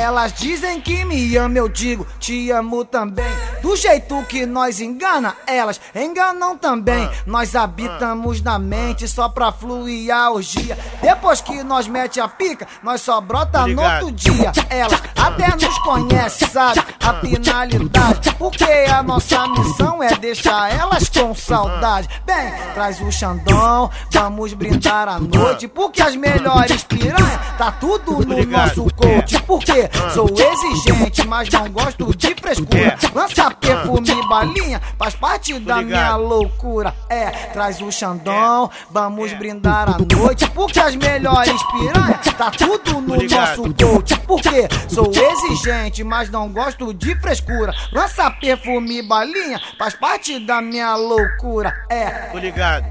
Elas dizem que me ama, eu digo, te amo também. Do jeito que nós engana, elas enganam também. Nós habitamos na mente só pra fluir a orgia. Depois que nós mete a pica, nós só brota no outro dia. Elas até nos conhecem, sabe a finalidade, porque a nossa missão é deixar elas com saudade. Bem, traz o Xandão, vamos brindar a noite, porque as melhores piranha tá tudo no nosso coach. Porque sou exigente, mas não gosto de frescura. Lança perfume e balinha, faz parte da minha loucura. Traz o Xandão, vamos brindar a noite, porque as melhores piranha tá tudo no nosso coach. Porque sou exigente, mas não gosto de frescura. Lança perfume e balinha, faz parte da minha loucura. Tô ligado.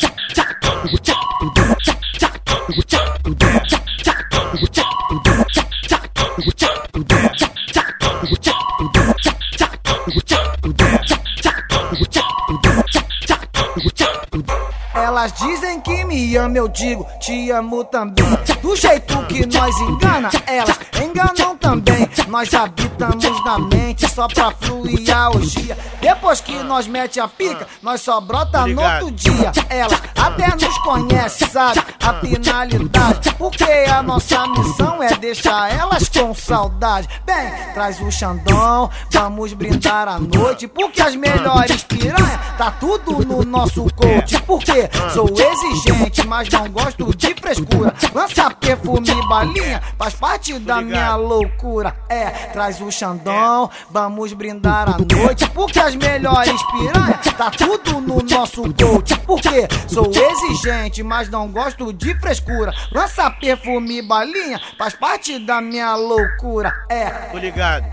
Elas dizem que me ama, eu digo, te amo também. Do jeito que nós engana, elas enganam também. Nós habitamos na mente só pra fluir a orgia. Depois que nós mete a pica, nós só brota no outro dia. Elas até nos conhecem, sabe a finalidade, porque a nossa missão é deixar elas com saudade. Bem, traz o Xandão, vamos brindar a noite, porque as melhores piranha tá tudo no nosso coach. Porque sou exigente, mas não gosto de frescura. Lança perfume e balinha, faz parte da minha loucura. Traz o Xandão, vamos brindar a noite, porque as melhores piranha tá tudo no nosso coach. Porque sou exigente, mas não gosto de frescura. Lança perfume e balinha, faz parte da minha loucura. Tô ligado.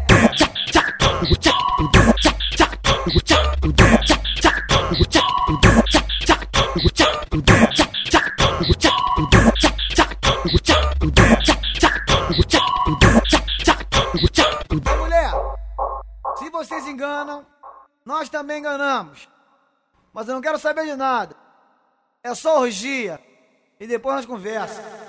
Mulher, se vocês enganam, nós também enganamos. Mas eu não quero saber de nada. É só orgia e depois nós conversamos.